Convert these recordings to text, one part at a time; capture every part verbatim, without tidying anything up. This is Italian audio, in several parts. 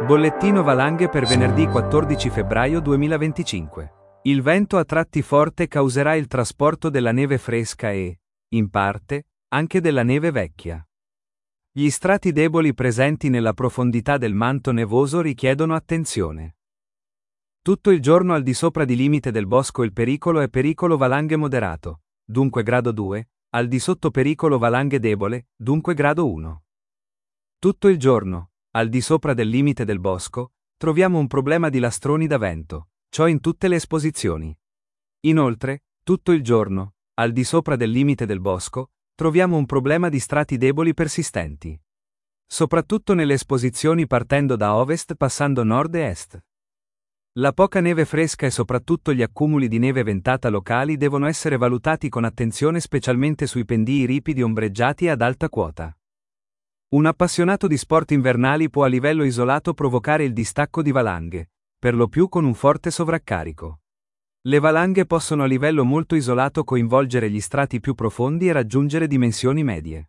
Bollettino valanghe per venerdì quattordici febbraio duemilaventicinque. Il vento a tratti forte causerà il trasporto della neve fresca e, in parte, anche della neve vecchia. Gli strati deboli presenti nella profondità del manto nevoso richiedono attenzione. Tutto il giorno al di sopra di limite del bosco il pericolo è pericolo valanghe moderato, dunque grado due, al di sotto pericolo valanghe debole, dunque grado uno. Tutto il giorno, al di sopra del limite del bosco, troviamo un problema di lastroni da vento, ciò in tutte le esposizioni. Inoltre, tutto il giorno, al di sopra del limite del bosco, troviamo un problema di strati deboli persistenti. Soprattutto nelle esposizioni partendo da ovest passando nord e est. La poca neve fresca e soprattutto gli accumuli di neve ventata locali devono essere valutati con attenzione specialmente sui pendii ripidi ombreggiati ad alta quota. Un appassionato di sport invernali può a livello isolato provocare il distacco di valanghe, per lo più con un forte sovraccarico. Le valanghe possono a livello molto isolato coinvolgere gli strati più profondi e raggiungere dimensioni medie.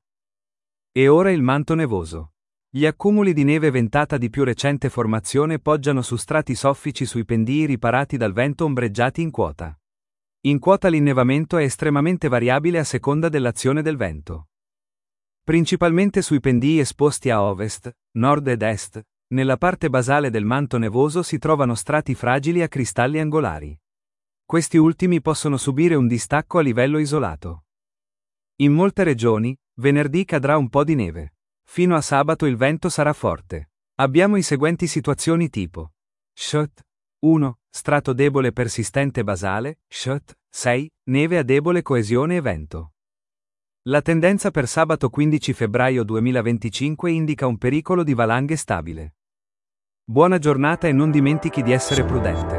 E ora il manto nevoso. Gli accumuli di neve ventata di più recente formazione poggiano su strati soffici sui pendii riparati dal vento ombreggiati in quota. In quota l'innevamento è estremamente variabile a seconda dell'azione del vento. Principalmente sui pendii esposti a ovest, nord ed est, nella parte basale del manto nevoso si trovano strati fragili a cristalli angolari. Questi ultimi possono subire un distacco a livello isolato. In molte regioni, venerdì cadrà un po' di neve. Fino a sabato il vento sarà forte. Abbiamo i seguenti situazioni tipo: Shot uno. Strato debole persistente basale, Shot sei. Neve a debole coesione e vento. La tendenza per sabato quindici febbraio duemilaventicinque indica un pericolo di valanghe stabile. Buona giornata e non dimentichi di essere prudente.